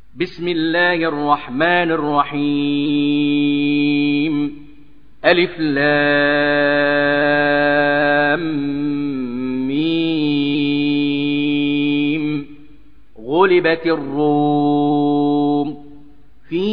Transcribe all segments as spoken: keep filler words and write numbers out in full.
بسم الله الرحمن الرحيم. ألف لام ميم. غلبت الروم في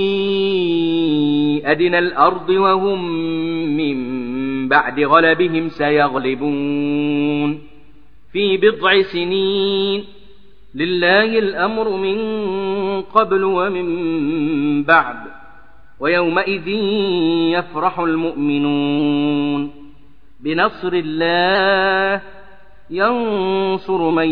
أدنى الأرض وهم من بعد غلبهم سيغلبون في بضع سنين. لله الأمر من قبل ومن بعد ويومئذ يفرح المؤمنون بنصر الله ينصر من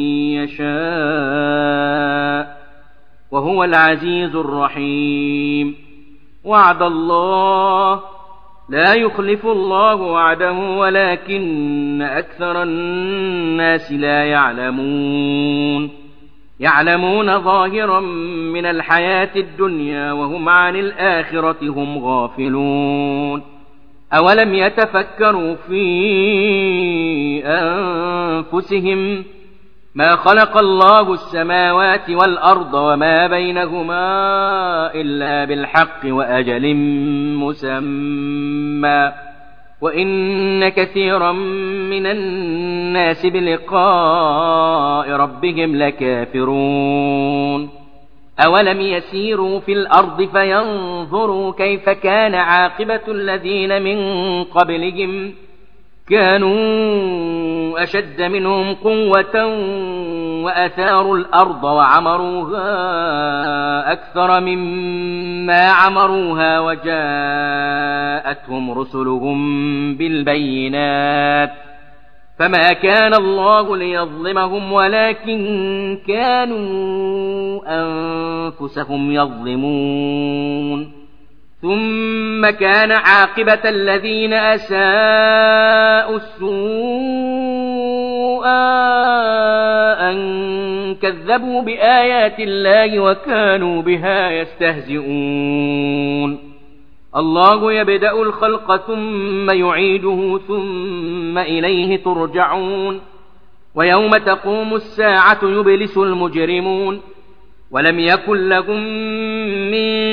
يشاء وهو العزيز الرحيم. وعد الله لا يخلف الله وعده ولكن أكثر الناس لا يعلمون يعلمون ظاهرا من الحياة الدنيا وهم عن الآخرة هم غافلون. أولم يتفكروا في أنفسهم ما خلق الله السماوات والأرض وما بينهما إلا بالحق وأجل مسمى وإن كثيرا من الناس بلقاء ربهم لكافرون. أولم يسيروا في الأرض فينظروا كيف كان عاقبة الذين من قبلهم كانوا أشد منهم قوة وأثاروا الأرض وعمروها أكثر مما عمروها وجاءتهم رسلهم بالبينات فما كان الله ليظلمهم ولكن كانوا أنفسهم يظلمون. ثم كان عاقبة الذين أساءوا السوء أن كذبوا بآيات الله وكانوا بها يستهزئون. الله يبدأ الخلق ثم يعيده ثم إليه ترجعون. ويوم تقوم الساعة يبلس المجرمون ولم يكن لهم من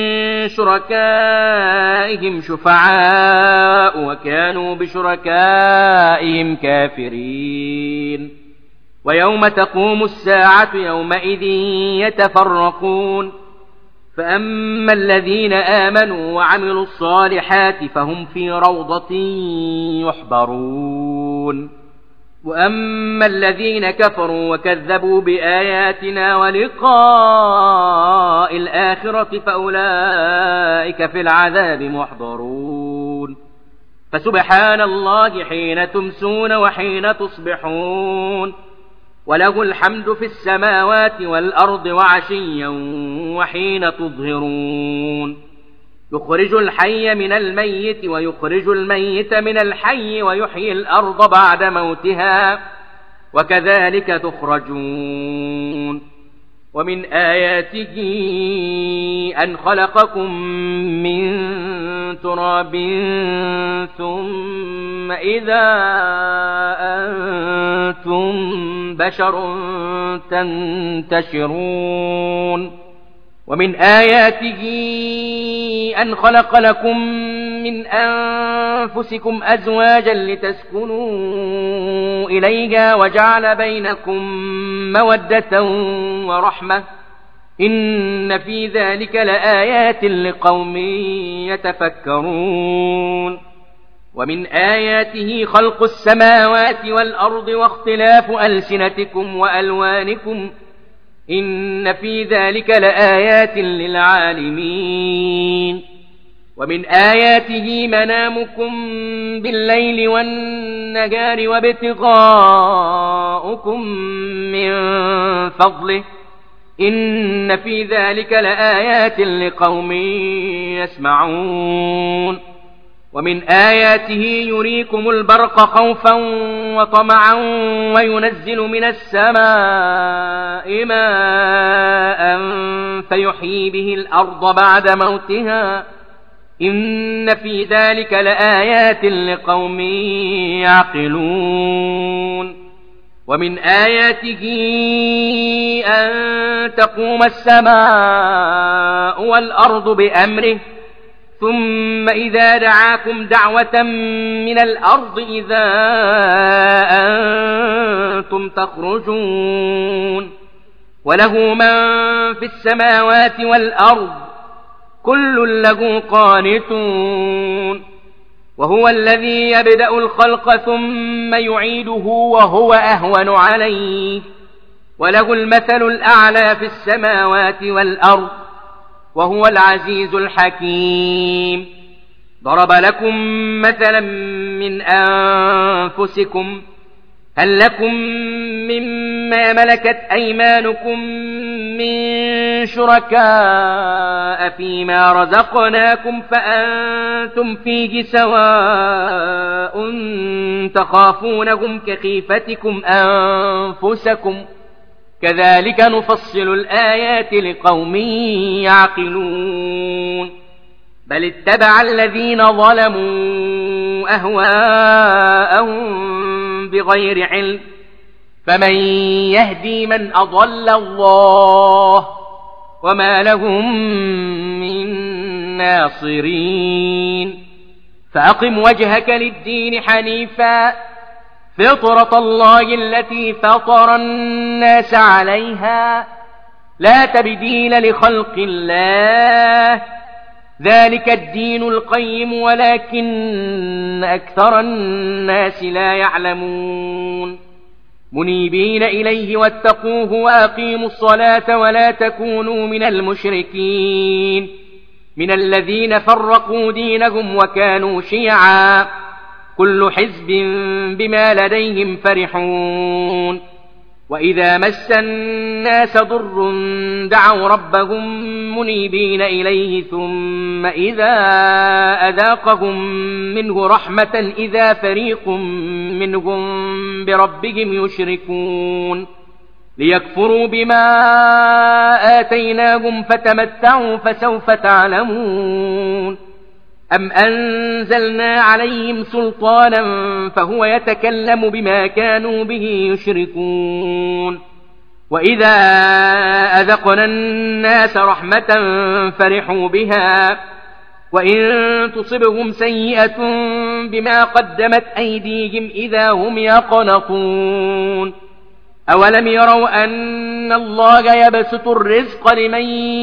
شركائهم شفعاء وكانوا بشركائهم كافرين. ويوم تقوم الساعة يومئذ يتفرقون فأما الذين آمنوا وعملوا الصالحات فهم في روضة يحبرون وأما الذين كفروا وكذبوا بآياتنا ولقاء الآخرة فأولئك في العذاب محضرون. فسبحان الله حين تمسون وحين تصبحون وله الحمد في السماوات والأرض وعشيا وحين تظهرون. يخرج الحي من الميت ويخرج الميت من الحي ويحيي الأرض بعد موتها وكذلك تخرجون. ومن آياته أن خلقكم من تراب ثم إذا أنتم بشر تنتشرون. ومن آياته أن خلق لكم من أنفسكم أزواجا لتسكنوا إليها وجعل بينكم مودة ورحمة إن في ذلك لآيات لقوم يتفكرون. ومن آياته خلق السماوات والأرض واختلاف ألسنتكم وألوانكم إن في ذلك لآيات للعالمين. ومن آياته منامكم بالليل والنهار وابتغاؤكم من فضله إن في ذلك لآيات لقوم يسمعون. ومن آياته يريكم البرق خوفا وطمعا وينزل من السماء ماء فيحيي به الأرض بعد موتها إن في ذلك لآيات لقوم يعقلون. ومن آياته أن تقوم السماء والأرض بأمره ثم إذا دعاكم دعوة من الأرض إذا أنتم تخرجون وله من في السماوات والأرض كل له قانتون وهو الذي يبدأ الخلق ثم يعيده وهو أهون عليه وله المثل الأعلى في السماوات والأرض وهو العزيز الحكيم ضرب لكم مثلا من أنفسكم هل لكم مما ملكت أيمانكم من شركاء فيما رزقناكم فأنتم فيه سواء تخافونهم كخيفتكم أنفسكم كذلك نفصل الآيات لقوم يعقلون بل اتبع الذين ظلموا أهواءهم بغير علم فمن يهدي من أضل الله وما لهم من ناصرين فأقم وجهك للدين حنيفا فطرة الله التي فطر الناس عليها لا تبديل لخلق الله ذلك الدين القيم ولكن أكثر الناس لا يعلمون منيبين إليه واتقوه وأقيموا الصلاة ولا تكونوا من المشركين من الذين فرقوا دينهم وكانوا شيعا كل حزب بما لديهم فرحون وإذا مس الناس ضر دعوا ربهم منيبين إليه ثم إذا أذاقهم منه رحمة إذا فريق منهم بربهم يشركون ليكفروا بما آتيناهم فتمتعوا فسوف تعلمون أم أنزلنا عليهم سلطانا فهو يتكلم بما كانوا به يشركون وإذا أذقنا الناس رحمة فرحوا بها وإن تصبهم سيئة بما قدمت أيديهم إذا هم يقنطون أولم يروا أن الله يبسط الرزق لمن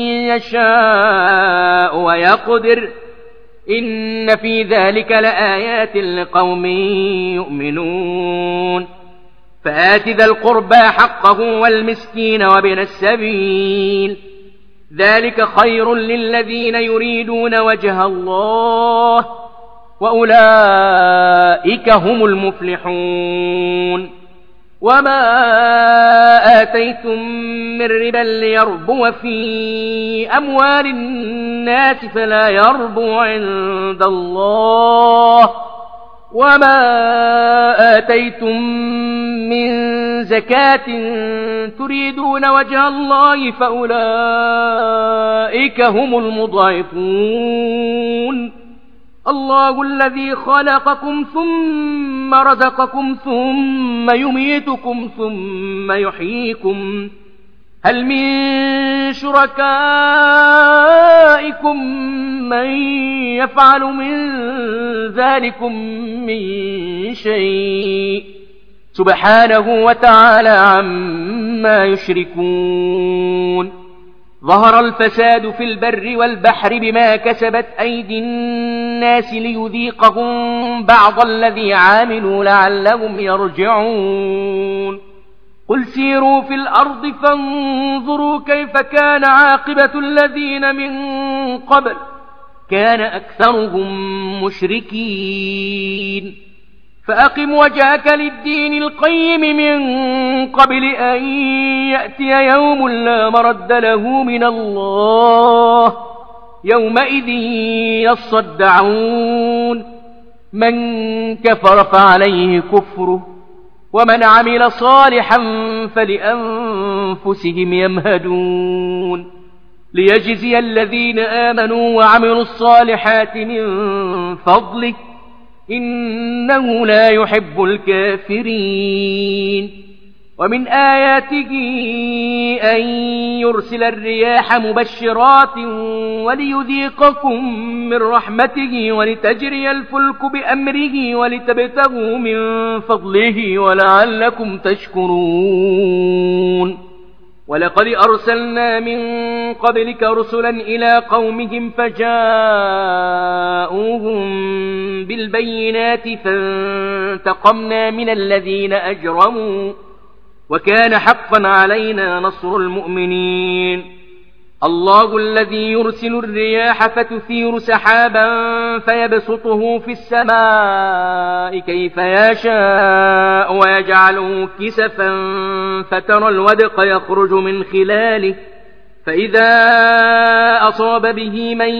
يشاء ويقدر إن في ذلك لآيات لقوم يؤمنون فآت ذا القربى حقه والمسكين وابن السبيل ذلك خير للذين يريدون وجه الله وأولئك هم المفلحون وما آتيتم من ربا ليربو في أموال الناس فلا يربو عند الله وما آتيتم من زكاة تريدون وجه الله فأولئك هم المضعفون الله الذي خلقكم ثم رزقكم ثم يميتكم ثم يحييكم هل من شركائكم من يفعل من ذلكم من شيء سبحانه وتعالى عما يشركون ظهر الفساد في البر والبحر بما كسبت أيدي الناس ليذيقهم بعض الذي عاملوا لعلهم يرجعون قل سيروا في الأرض فانظروا كيف كان عاقبة الذين من قبل كان أكثرهم مشركين فأقم وجهك للدين القيم من قبل أن يأتي يوم لا مرد له من الله يومئذ يصدعون من كفر فعليه كفره ومن عمل صالحا فلأنفسهم يمهدون ليجزي الذين آمنوا وعملوا الصالحات من فضله إنه لا يحب الكافرين ومن آياته أن يرسل الرياح مبشرات وليذيقكم من رحمته ولتجري الفلك بأمره ولتبتغوا من فضله ولعلكم تشكرون. ولقد أرسلنا من قبلك رسلا إلى قومهم فجاءوهم بالبينات فانتقمنا من الذين أجرموا وكان حقا علينا نصر المؤمنين. الله الذي يرسل الرياح فتثير سحابا فيبسطه في السماء كيف يشاء ويجعله كسفا فترى الودق يخرج من خلاله فإذا أصاب به من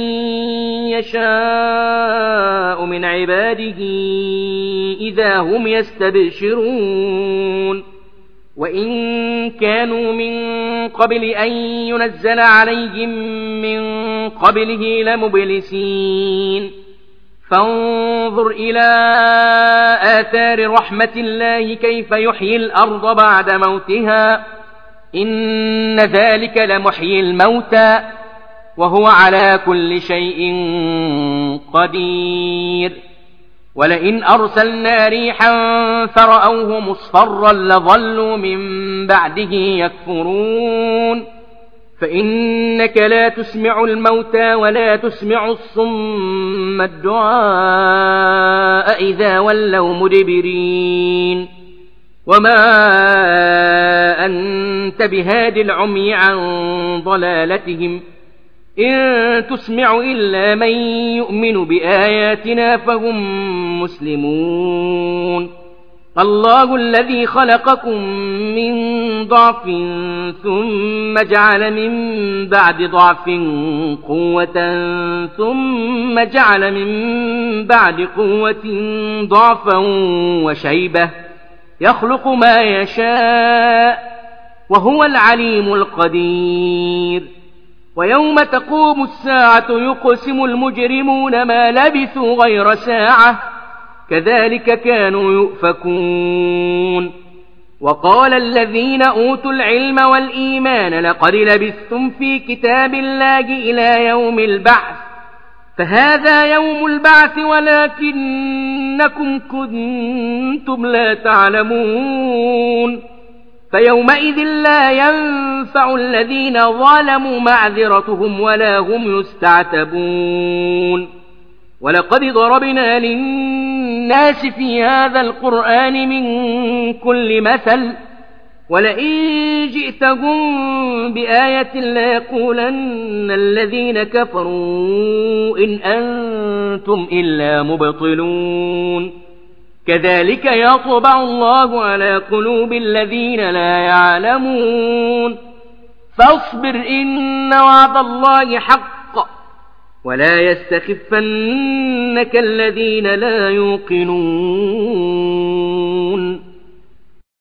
يشاء من عباده إذا هم يستبشرون. وإن كانوا من قبل أن ينزل عليهم من قبله لمبلسين. فانظر إلى آثار رحمة الله كيف يحيي الأرض بعد موتها إن ذلك لمحيي الموتى وهو على كل شيء قدير. ولئن أرسلنا ريحا فرأوه مصفرا لظلوا من بعده يكفرون. فإنك لا تسمع الموتى ولا تسمع الصم الدعاء إذا ولوا مدبرين. وما أنت بهاد العمي عن ضلالتهم إن تسمع إلا من يؤمن بآياتنا فهم مسلمون. الله الذي خلقكم من ضعف ثم جعل من بعد ضعف قوة ثم جعل من بعد قوة ضعفا وشيبة يخلق ما يشاء وهو العليم القدير. ويوم تقوم الساعة يقسم المجرمون ما لبثوا غير ساعة كذلك كانوا يؤفكون. وقال الذين أوتوا العلم والإيمان لقد لبثتم في كتاب الله إلى يوم البعث فهذا يوم البعث ولكنكم كنتم لا تعلمون. فيومئذ لا ينفع الذين ظلموا معذرتهم ولا هم يستعتبون. ولقد ضربنا للناس في هذا القرآن من كل مثل ولئن جئتهم بآية ليقولن الذين كفروا إن أنتم إلا مبطلون. كذلك يطبع الله على قلوب الذين لا يعلمون. فاصبر إن وعد الله حق ولا يستخفنك الذين لا يوقنون.